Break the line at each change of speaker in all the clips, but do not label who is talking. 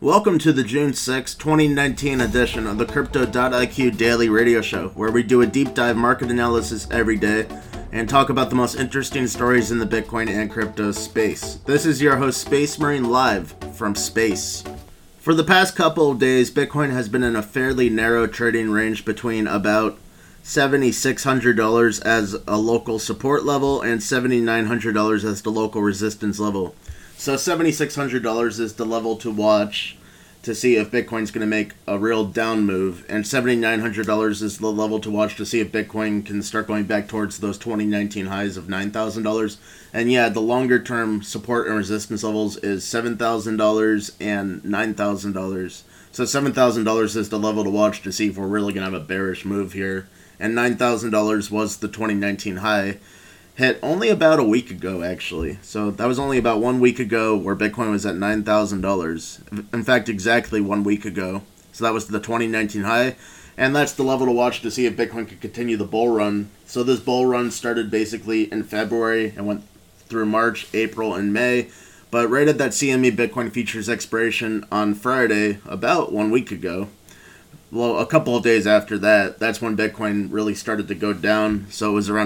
Welcome to the June 6, 2019 edition of the Crypto.IQ Daily Radio Show, where we do a deep dive market analysis every day and talk about the most interesting stories in the Bitcoin and crypto space. This is your host, Space Marine, live from space. For the past couple of days, Bitcoin has been in a fairly narrow trading range between about $7,600 as a local support level and $7,900 as the local resistance level. So $7,600 is the level to watch to see if Bitcoin's going to make a real down move, and $7,900 is the level to watch to see if Bitcoin can start going back towards those 2019 highs of $9,000. And yeah, the longer term support and resistance levels is $7,000 and $9,000. So $7,000 is the level to watch to see if we're really going to have a bearish move here. And $9,000 was the 2019 high. Hit only about a week ago, actually. So that was only about 1 week ago where Bitcoin was at $9,000. In fact, exactly 1 week ago. So that was the 2019 high. And that's the level to watch to see if Bitcoin could continue the bull run. So this bull run started basically in February and went through March, April, and May. But right at that CME Bitcoin futures expiration on Friday, about 1 week ago, well, a couple of days after that, that's when Bitcoin really started to go down. So it was around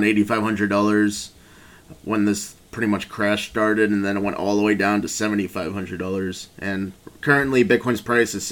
$8,500 when this pretty much crash started, and then it went all the way down to $7,500. And currently, Bitcoin's price is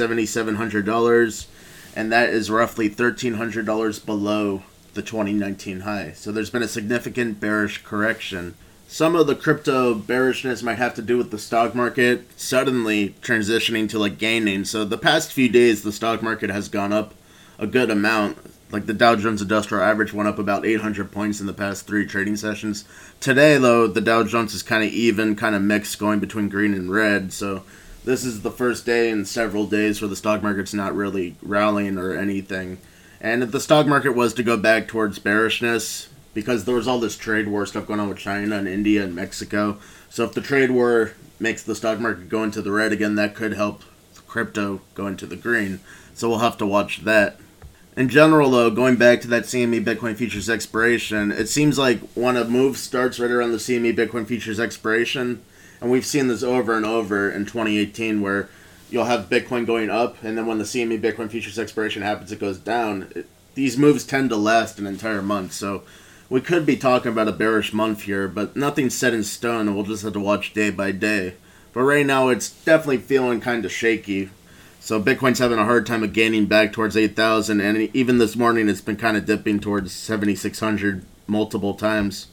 $7,700, and that is roughly $1,300 below the 2019 high. So there's been a significant bearish correction. Some of the crypto bearishness might have to do with the stock market suddenly transitioning to gaining. So the past few days, the stock market has gone up a good amount. Like the Dow Jones Industrial Average went up about 800 points in the past 3 trading sessions. Today, though, the Dow Jones is kind of even, kind of mixed, going between green and red. So this is the first day in several days where the stock market's not really rallying or anything. And if the stock market was to go back towards bearishness, because there was all this trade war stuff going on with China and India and Mexico. So if the trade war makes the stock market go into the red again, that could help crypto go into the green. So we'll have to watch that. In general, though, going back to that CME Bitcoin futures expiration, it seems like when a move starts right around the CME Bitcoin futures expiration, and we've seen this over and over in 2018 where you'll have Bitcoin going up, and then when the CME Bitcoin futures expiration happens, it goes down. These moves tend to last an entire month, so we could be talking about a bearish month here, but nothing's set in stone, and we'll just have to watch day by day. But right now, it's definitely feeling kind of shaky. So Bitcoin's having a hard time of gaining back towards 8,000, and even this morning, it's been kind of dipping towards 7,600 multiple times.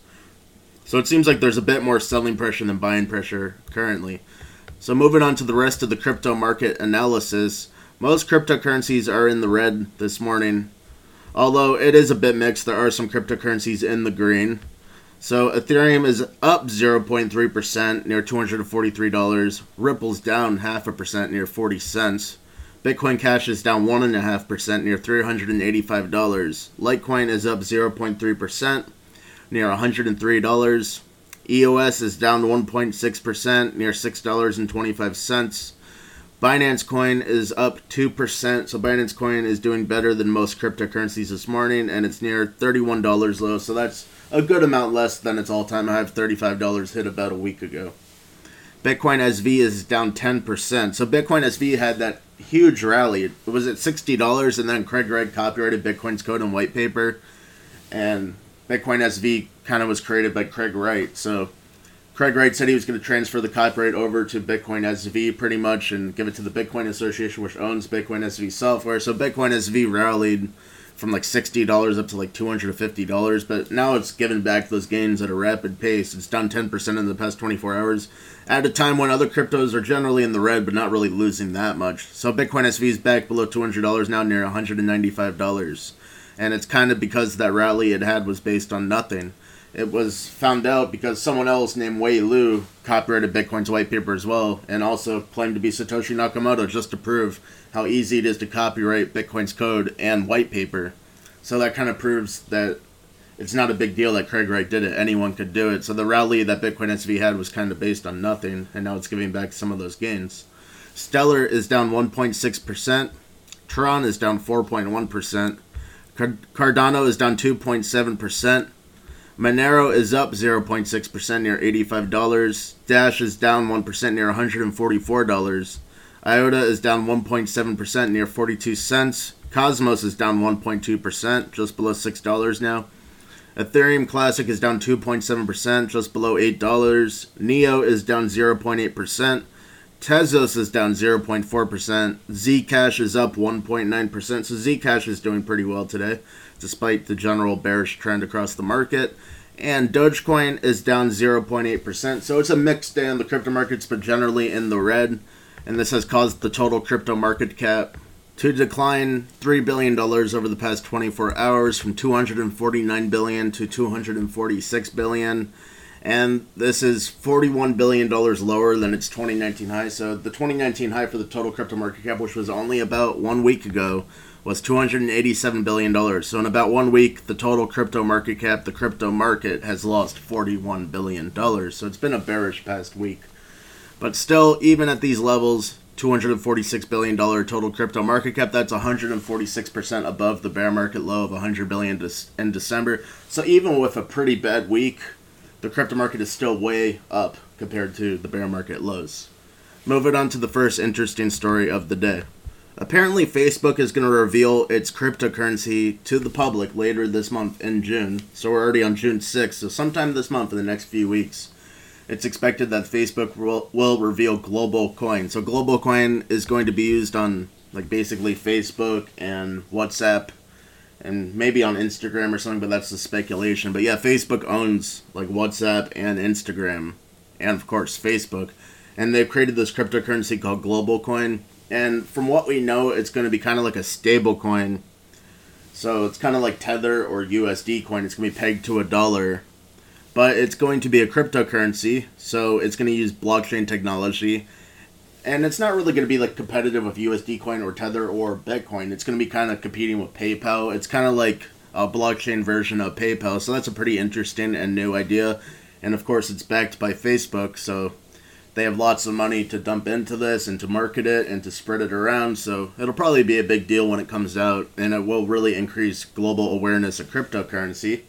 So it seems like there's a bit more selling pressure than buying pressure currently. So moving on to the rest of the crypto market analysis, most cryptocurrencies are in the red this morning. Although it is a bit mixed, there are some cryptocurrencies in the green. So Ethereum is up 0.3%, near $243. Ripple's down 0.5%, near 40 cents. Bitcoin Cash is down 1.5%, near $385. Litecoin is up 0.3%, near $103. EOS is down 1.6%, near $6.25. Binance Coin is up 2%, so Binance Coin is doing better than most cryptocurrencies this morning, and it's near $31 low, so that's a good amount less than its all-time high of $35 hit about a week ago. Bitcoin SV is down 10%, so Bitcoin SV had that huge rally. It was at $60, and then Craig Wright copyrighted Bitcoin's code and white paper, and Bitcoin SV kind of was created by Craig Wright, so Craig Wright said he was going to transfer the copyright over to Bitcoin SV pretty much and give it to the Bitcoin Association, which owns Bitcoin SV software. So Bitcoin SV rallied from $60 up to $250, but now it's given back those gains at a rapid pace. It's down 10% in the past 24 hours at a time when other cryptos are generally in the red but not really losing that much. So Bitcoin SV is back below $200 now, near $195. And it's kind of because that rally it had was based on nothing. It was found out because someone else named Wei Lu copyrighted Bitcoin's white paper as well, and also claimed to be Satoshi Nakamoto just to prove how easy it is to copyright Bitcoin's code and white paper. So that kind of proves that it's not a big deal that Craig Wright did it. Anyone could do it. So the rally that Bitcoin SV had was kind of based on nothing, and now it's giving back some of those gains. Stellar is down 1.6%. Tron is down 4.1%. Cardano is down 2.7%. Monero is up 0.6% near $85. Dash is down 1% near $144. IOTA is down 1.7%, near 42 cents. Cosmos is down 1.2%, just below $6 now. Ethereum Classic is down 2.7%, just below $8. NEO is down 0.8%. Tezos is down 0.4%. Zcash is up 1.9%. So Zcash is doing pretty well today, despite the general bearish trend across the market. And Dogecoin is down 0.8%. So it's a mixed day on the crypto markets, but generally in the red. And this has caused the total crypto market cap to decline $3 billion over the past 24 hours, from $249 billion to $246 billion. And this is $41 billion lower than its 2019 high. So the 2019 high for the total crypto market cap, which was only about 1 week ago, was $287 billion. So in about 1 week, the total crypto market cap, the crypto market, has lost $41 billion. So it's been a bearish past week. But still, even at these levels, $246 billion total crypto market cap, that's 146% above the bear market low of $100 billion in December. So even with a pretty bad week, the crypto market is still way up compared to the bear market lows. Moving on to the first interesting story of the day. Apparently, Facebook is going to reveal its cryptocurrency to the public later this month in June. So we're already on June 6th, so sometime this month in the next few weeks. It's expected that Facebook will reveal Global Coin. So Global Coin is going to be used on basically Facebook and WhatsApp and maybe on Instagram or something, but that's the speculation. But yeah, Facebook owns WhatsApp and Instagram and of course Facebook. And they've created this cryptocurrency called Global Coin. And from what we know, it's going to be kind of like a stable coin. So it's kind of like Tether or USD coin. It's going to be pegged to $1. But it's going to be a cryptocurrency, so it's going to use blockchain technology. And it's not really going to be competitive with USD coin or Tether or Bitcoin. It's going to be kind of competing with PayPal. It's kind of like a blockchain version of PayPal. So that's a pretty interesting and new idea. And of course, it's backed by Facebook, so they have lots of money to dump into this and to market it and to spread it around. So it'll probably be a big deal when it comes out, and it will really increase global awareness of cryptocurrency.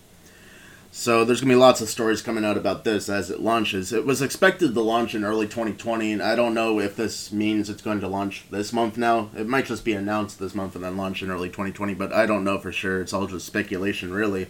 So there's going to be lots of stories coming out about this as it launches. It was expected to launch in early 2020, and I don't know if this means it's going to launch this month now. It might just be announced this month and then launch in early 2020, but I don't know for sure. It's all just speculation, really.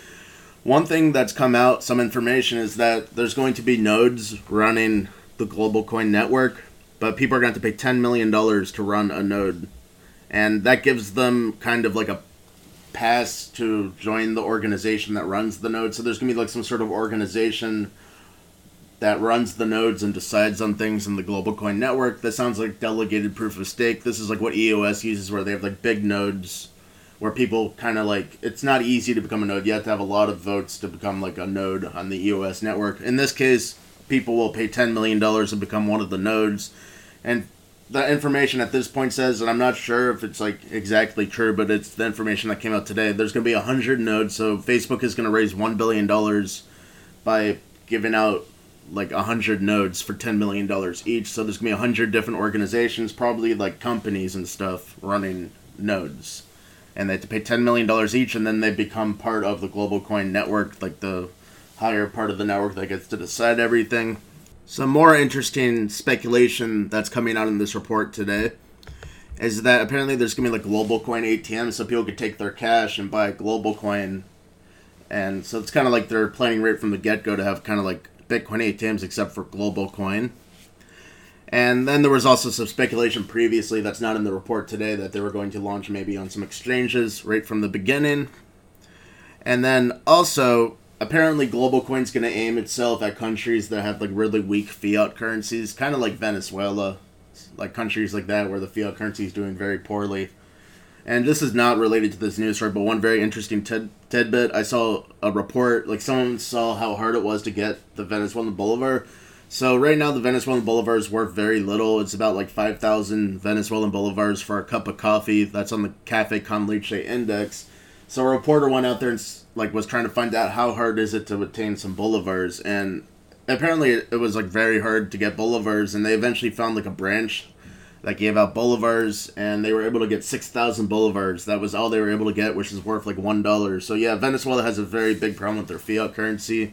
One thing that's come out, some information, is that there's going to be nodes running the Global Coin network, but people are going to have to pay $10 million to run a node. And that gives them kind of a pass to join the organization that runs the node. So there's going to be some sort of organization that runs the nodes and decides on things in the Global Coin network. That sounds like delegated proof of stake. This is what EOS uses, where they have big nodes where people kind of it's not easy to become a node. You have to have a lot of votes to become a node on the EOS network. In this case, people will pay $10 million to become one of the nodes. And the information at this point says, and I'm not sure if it's exactly true, but it's the information that came out today. There's going to be 100 nodes, so Facebook is going to raise $1 billion by giving out 100 nodes for $10 million each. So there's going to be 100 different organizations, probably companies and stuff, running nodes. And they have to pay $10 million each, and then they become part of the Global Coin network, the higher part of the network that gets to decide everything. Some more interesting speculation that's coming out in this report today is that apparently there's going to be Global Coin ATMs, so people could take their cash and buy Global Coin. And so it's kind of they're planning right from the get-go to have kind of Bitcoin ATMs except for Global Coin. And then there was also some speculation previously that's not in the report today that they were going to launch maybe on some exchanges right from the beginning. And then also, apparently Global Coin's going to aim itself at countries that have really weak fiat currencies, kind of like Venezuela, countries like that where the fiat currency is doing very poorly. And this is not related to this news story, but one very interesting tidbit. I saw a report, someone saw how hard it was to get the Venezuelan bolivar. So right now the Venezuelan bolivar is worth very little. It's about 5,000 Venezuelan bolivars for a cup of coffee. That's on the Cafe Con Leche index. So a reporter went out there and was trying to find out how hard is it to obtain some bolivars, and apparently it was very hard to get bolivars, and they eventually found a branch that gave out bolivars, and they were able to get 6,000 bolivars. That was all they were able to get, which is worth $1. So yeah, Venezuela has a very big problem with their fiat currency,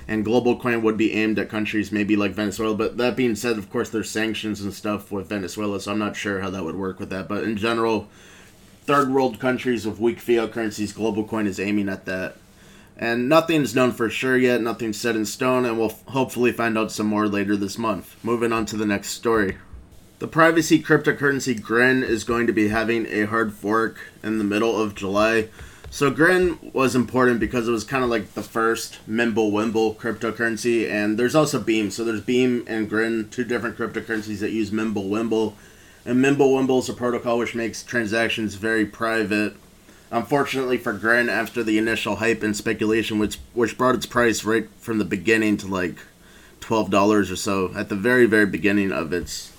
and global coin would be aimed at countries maybe like Venezuela. But that being said, of course, there's sanctions and stuff with Venezuela, so I'm not sure how that would work with that. But in general, third world countries with weak fiat currencies, global coin is aiming at that. And nothing's known for sure yet, nothing's set in stone, and we'll hopefully find out some more later this month. Moving on to the next story. The privacy cryptocurrency Grin is going to be having a hard fork in the middle of July. So Grin was important because it was kind of like the first Mimblewimble cryptocurrency, and there's also Beam. So there's Beam and Grin, two different cryptocurrencies that use Mimblewimble. And Mimblewimble is a protocol which makes transactions very private. Unfortunately for Grin, after the initial hype and speculation, which brought its price right from the beginning to like $12 or so, at the very, very beginning of its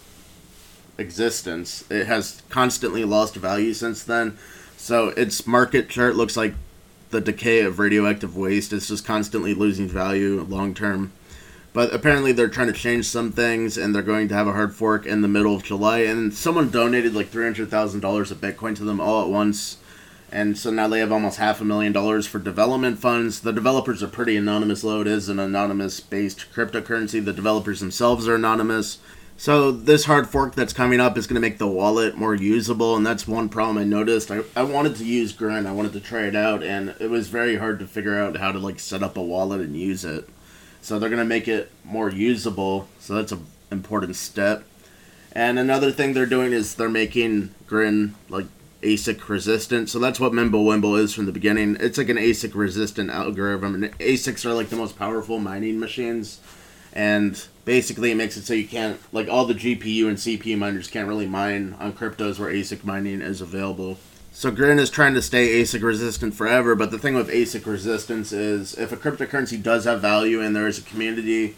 existence, it has constantly lost value since then. So its market chart looks like the decay of radioactive waste. It's just constantly losing value long term. But apparently they're trying to change some things, and they're going to have a hard fork in the middle of July. And someone donated like $300,000 of Bitcoin to them all at once. And so now they have almost $500,000 for development funds. The developers are pretty anonymous, though it is an anonymous-based cryptocurrency. The developers themselves are anonymous. So this hard fork that's coming up is going to make the wallet more usable, and that's one problem I noticed. I wanted to use Grin, I wanted to try it out, and it was very hard to figure out how to like set up a wallet and use it. So they're going to make it more usable, so that's an important step. And another thing they're doing is they're making Grin like ASIC resistant. So that's what Mimblewimble is from the beginning. It's like an ASIC resistant algorithm, and ASICs are like the most powerful mining machines, and basically it makes it so you can't, like, all the GPU and CPU miners can't really mine on cryptos where ASIC mining is available. So Grin is trying to stay ASIC resistant forever, but the thing with ASIC resistance is if a cryptocurrency does have value and there is a community,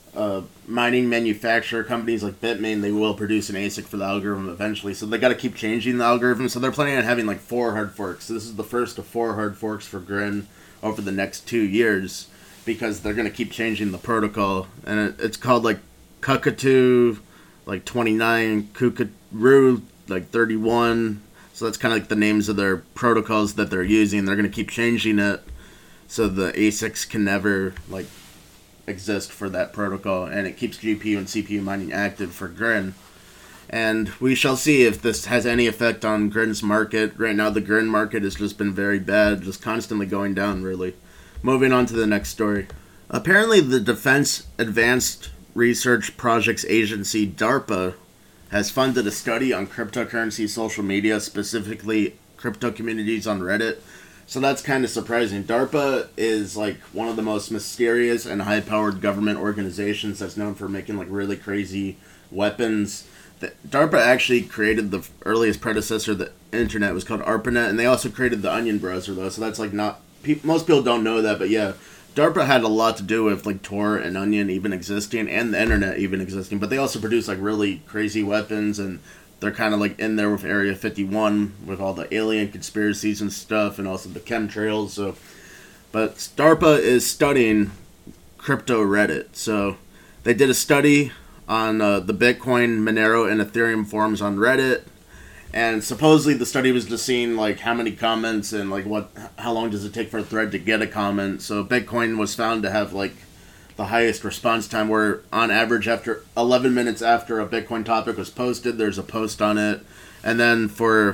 mining manufacturer companies like Bitmain, they will produce an ASIC for the algorithm eventually. So they got to keep changing the algorithm. So they're planning on having like 4 hard forks. So this is the first of 4 hard forks for Grin over the next 2 years, because they're going to keep changing the protocol. And it's called like Cuckoo like 29, Kukuru like 31. So that's kind of like the names of their protocols that they're using. They're going to keep changing it so the ASICs can never like exist for that protocol, and it keeps GPU and CPU mining active for Grin. And we shall see if this has any effect on Grin's market. Right now the Grin market has just been very bad, just constantly going down, really. Moving on to the next story. Apparently the Defense Advanced Research Projects Agency, DARPA, has funded a study on cryptocurrency social media, specifically crypto communities on Reddit. So that's kind of surprising. DARPA is like one of the most mysterious and high-powered government organizations that's known for making like really crazy weapons. DARPA actually created the earliest predecessor of the internet. It was called ARPANET, and they also created the Onion browser, though. So that's like not... most people don't know that, but yeah, DARPA had a lot to do with like Tor and Onion even existing, and the internet even existing. But they also produce like really crazy weapons, and they're kind of like in there with Area 51 with all the alien conspiracies and stuff, and also the chemtrails. So, but DARPA is studying crypto Reddit. So they did a study on the Bitcoin, Monero, and Ethereum forums on Reddit, and supposedly the study was just seeing like how many comments and like how long does it take for a thread to get a comment. So Bitcoin was found to have like the highest response time, where on average after 11 minutes after a Bitcoin topic was posted, there's a post on it. And then for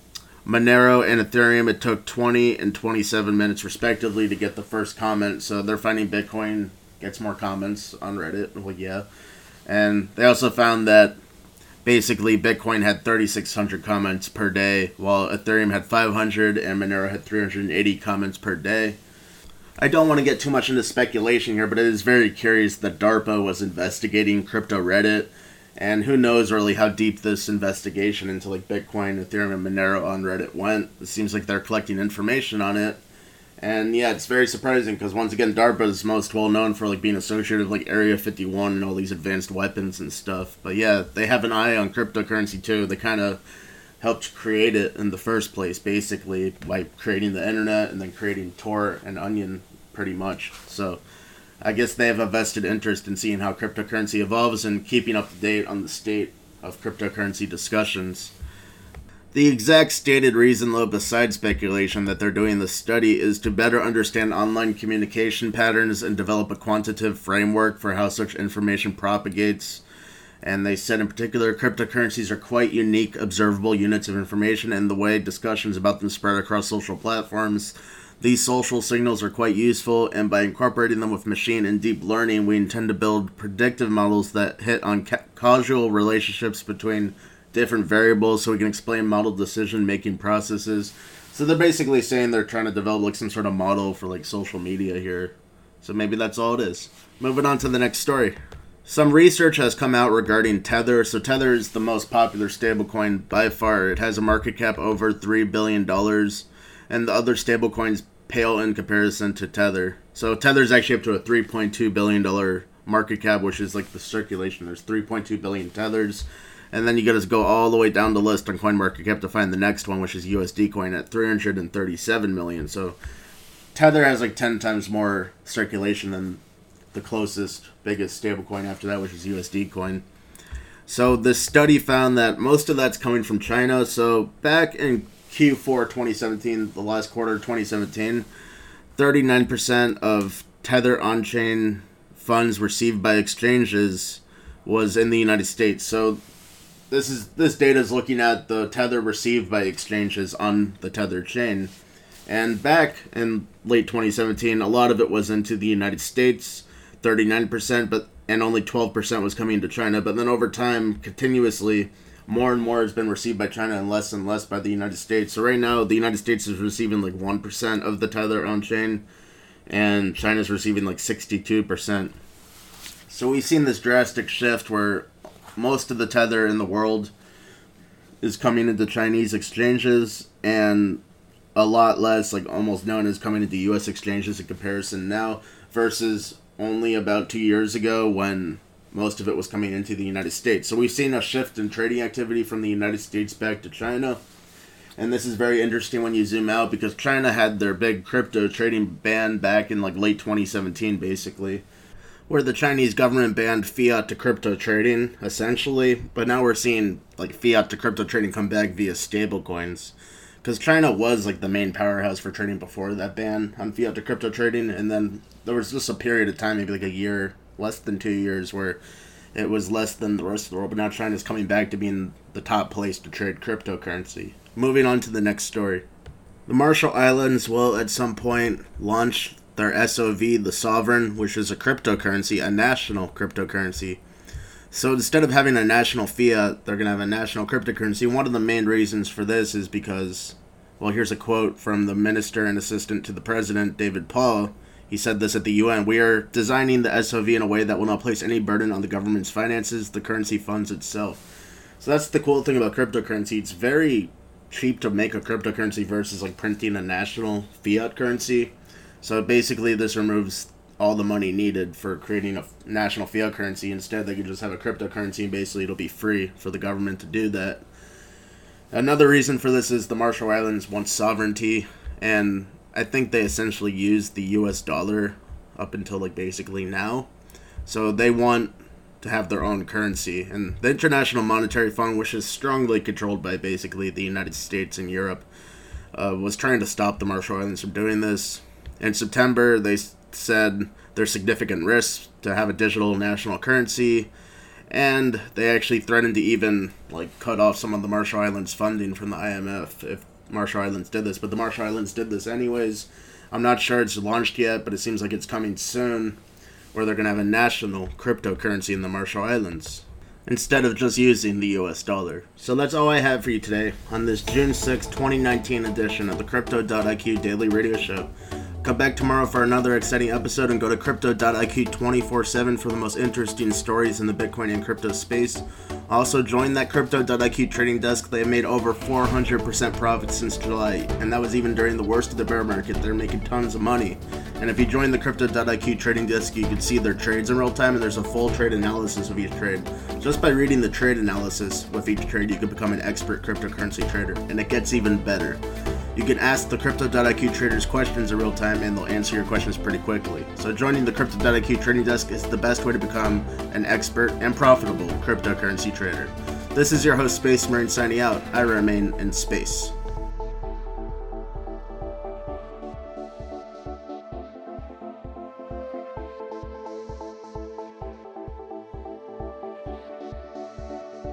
Monero and Ethereum, it took 20 and 27 minutes respectively to get the first comment. So they're finding Bitcoin gets more comments on Reddit. Well, yeah. And they also found that basically Bitcoin had 3,600 comments per day, while Ethereum had 500 and Monero had 380 comments per day. I don't want to get too much into speculation here, but it is very curious that DARPA was investigating crypto Reddit, and who knows really how deep this investigation into like Bitcoin, Ethereum, and Monero on Reddit went. It seems like they're collecting information on it, and yeah, it's very surprising because once again, DARPA is most well known for like being associated with like Area 51 and all these advanced weapons and stuff. But yeah, they have an eye on cryptocurrency too. They kind of helped create it in the first place, basically, by creating the internet and then creating Tor and Onion, pretty much. So I guess they have a vested interest in seeing how cryptocurrency evolves and keeping up to date on the state of cryptocurrency discussions. The exact stated reason, though, besides speculation that they're doing this study is to better understand online communication patterns and develop a quantitative framework for how such information propagates. And they said in particular, cryptocurrencies are quite unique, observable units of information, and the way discussions about them spread across social platforms. These social signals are quite useful, and by incorporating them with machine and deep learning, we intend to build predictive models that hit on causal relationships between different variables so we can explain model decision-making processes. So they're basically saying they're trying to develop like some sort of model for like social media here. So maybe that's all it is. Moving on to the next story. Some research has come out regarding Tether. So Tether is the most popular stablecoin by far. It has a market cap over $3 billion, and the other stablecoins pale in comparison to Tether. So Tether's actually up to a $3.2 billion market cap, which is like the circulation. There's 3.2 billion Tethers. And then you gotta go all the way down the list on CoinMarketCap to find the next one, which is USD Coin at 337 million. So Tether has like 10 times more circulation than the closest, biggest stablecoin after that, which is USD Coin. So this study found that most of that's coming from China. So back in Q4 2017, the last quarter of 2017, 39% of Tether on-chain funds received by exchanges was in the United States. So this data is looking at the Tether received by exchanges on the Tether chain. And back in late 2017, a lot of it was into the United States, 39%, and only 12% was coming to China. But then over time, continuously, more and more has been received by China and less by the United States. So right now, the United States is receiving like 1% of the Tether on-chain, and China's receiving like 62%. So we've seen this drastic shift where most of the Tether in the world is coming into Chinese exchanges, and a lot less, like almost none, is coming into U.S. exchanges in comparison now, versus only about 2 years ago when most of it was coming into the United States. So we've seen a shift in trading activity from the United States back to China. And this is very interesting when you zoom out, because China had their big crypto trading ban back in like late 2017, basically, where the Chinese government banned fiat to crypto trading, essentially. But now we're seeing like fiat to crypto trading come back via stablecoins. Because China was like the main powerhouse for trading before that ban on fiat to crypto trading. And then there was just a period of time, maybe like a year, less than 2 years, where it was less than the rest of the world. But now China's coming back to being the top place to trade cryptocurrency. Moving on to the next story. The Marshall Islands will at some point launch their SOV, the Sovereign, which is a cryptocurrency, a national cryptocurrency. So instead of having a national fiat, they're going to have a national cryptocurrency. One of the main reasons for this is because, well, here's a quote from the Minister and Assistant to the President, David Paul. He said this at the UN: "We are designing the SOV in a way that will not place any burden on the government's finances. The currency funds itself." So that's the cool thing about cryptocurrency. It's very cheap to make a cryptocurrency versus like printing a national fiat currency. So basically this removes all the money needed for creating a national fiat currency. Instead, they can just have a cryptocurrency, and basically it'll be free for the government to do that. Another reason for this is the Marshall Islands want sovereignty, and I think they essentially used the US dollar up until like basically now. So they want to have their own currency. And the International Monetary Fund, which is strongly controlled by basically the United States and Europe, was trying to stop the Marshall Islands from doing this. In September, they said there's significant risks to have a digital national currency, and they actually threatened to even like cut off some of the Marshall Islands funding from the IMF if Marshall Islands did this. But the Marshall Islands did this anyways. I'm not sure it's launched yet, but it seems like it's coming soon, where they're going to have a national cryptocurrency in the Marshall Islands instead of just using the US dollar. So that's all I have for you today on this June 6, 2019 edition of the Crypto.IQ Daily Radio Show. Come back tomorrow for another exciting episode, and go to Crypto.IQ 24/7 for the most interesting stories in the Bitcoin and crypto space. Also, join that Crypto.IQ trading desk. They have made over 400% profit since July, and that was even during the worst of the bear market. They're making tons of money. And if you join the Crypto.IQ trading desk, you can see their trades in real time, and there's a full trade analysis of each trade. Just by reading the trade analysis with each trade, you can become an expert cryptocurrency trader, and it gets even better. You can ask the Crypto.IQ traders questions in real time, and they'll answer your questions pretty quickly. So joining the Crypto.IQ trading desk is the best way to become an expert and profitable cryptocurrency trader. This is your host, Space Marine, signing out. I remain in space.